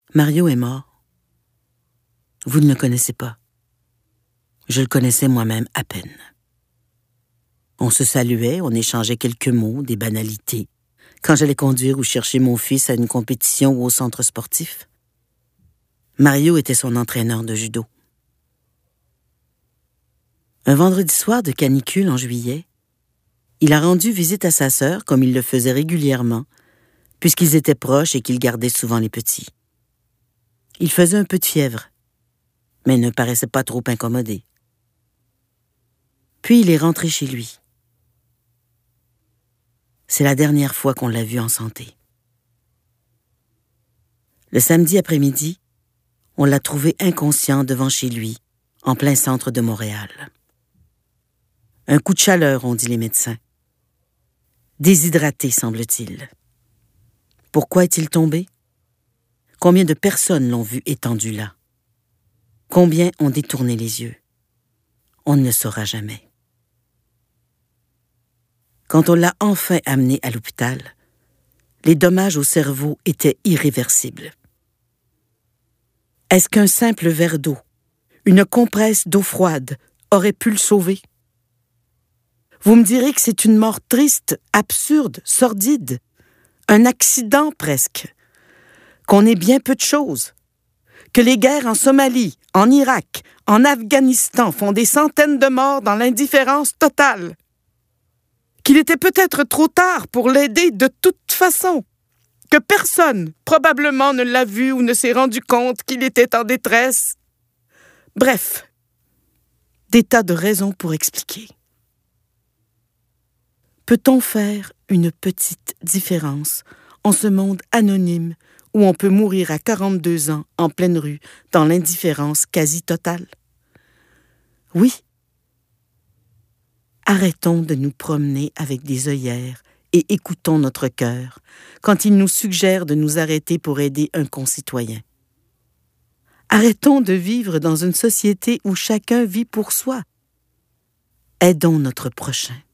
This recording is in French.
Mario est mort. Vous ne le connaissez pas. Je le connaissais moi-même à peine. On se saluait, on échangeait quelques mots, des banalités, quand j'allais conduire ou chercher mon fils à une compétition ou au centre sportif. Mario était son entraîneur de judo. Un vendredi soir de canicule en juillet, il a rendu visite à sa sœur comme il le faisait régulièrement, puisqu'ils étaient proches et qu'il gardait souvent les petits. Il faisait un peu de fièvre, mais ne paraissait pas trop incommodé. Puis il est rentré chez lui. C'est la dernière fois qu'on l'a vu en santé. Le samedi après-midi, on l'a trouvé inconscient devant chez lui, en plein centre de Montréal. Un coup de chaleur, ont dit les médecins. Déshydraté, semble-t-il. Pourquoi est-il tombé? Combien de personnes l'ont vu étendu là? Combien ont détourné les yeux? On ne le saura jamais. Quand on l'a enfin amené à l'hôpital, les dommages au cerveau étaient irréversibles. Est-ce qu'un simple verre d'eau, une compresse d'eau froide, aurait pu le sauver? Vous me direz que c'est une mort triste, absurde, sordide, un accident presque, qu'on est bien peu de choses, que les guerres en Somalie, en Irak, en Afghanistan font des centaines de morts dans l'indifférence totale, qu'il était peut-être trop tard pour l'aider de toute façon, que personne, probablement, ne l'a vu ou ne s'est rendu compte qu'il était en détresse. Bref, des tas de raisons pour expliquer. Peut-on faire une petite différence en ce monde anonyme où on peut mourir à 42 ans en pleine rue dans l'indifférence quasi totale? Oui. Arrêtons de nous promener avec des œillères et écoutons notre cœur quand il nous suggère de nous arrêter pour aider un concitoyen. Arrêtons de vivre dans une société où chacun vit pour soi. Aidons notre prochain.